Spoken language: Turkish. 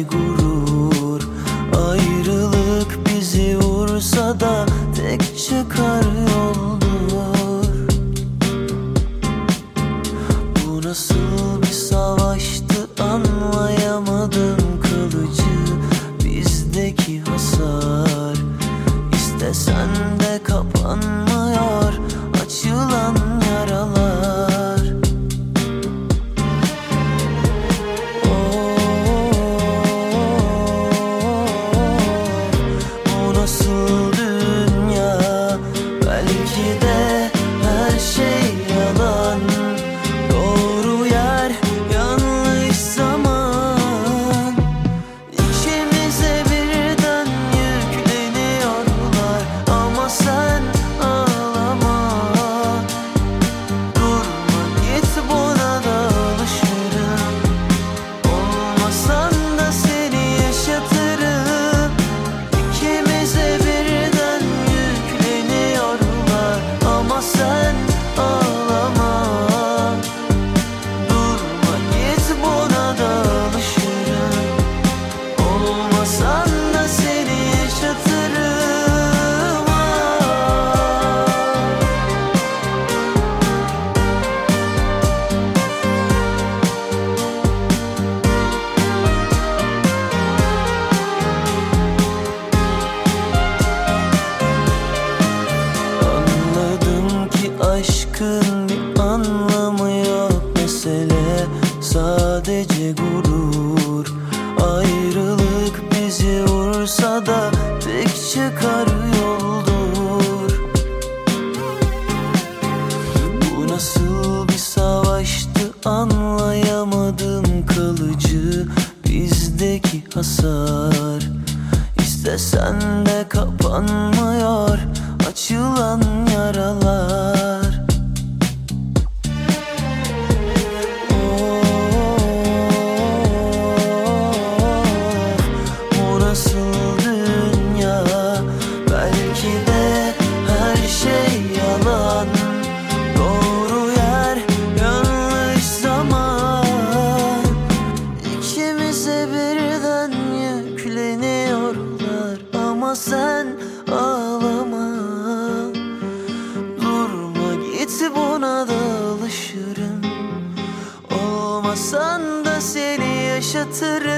gurur. Ayrılık bizi vursa da tek çıkar yoldur. Bu nasıl bir savaştı anlayamadım, kalıcı bizdeki hasar. İstesen de kapanmıyor açılan yaralar. Bu nasıl dünya? Belki de her şey yalan. Doğru yer, yanlış zaman. İkimize birden yükleniyorlar. Ama sen ağlama. Durma, git, buna da alışırım. Olmasan da seni yaşatırım. İkimize birden yükleniyorlar. Ama sen ağlama. Durma, git, buna da alışırım. Olmasan da seni yaşatırım. Anladım ki aşkın bir anlamı yok. Mesele sadece gurur. Ayrılık bizi vursa da tek çıkar yoldur. Bu nasıl bir savaştı anlayamadım, kalıcı bizdeki hasar. İstesen de kapanmıyor açılan yaralar. Bu nasıl dünya? Belki de her şey yalan. Doğru yer, yanlış zaman. İkimize birden yükleniyorlar. Ama sen ağlama. Durma, git, buna da alışırım. Olmasan da seni yaşatırım.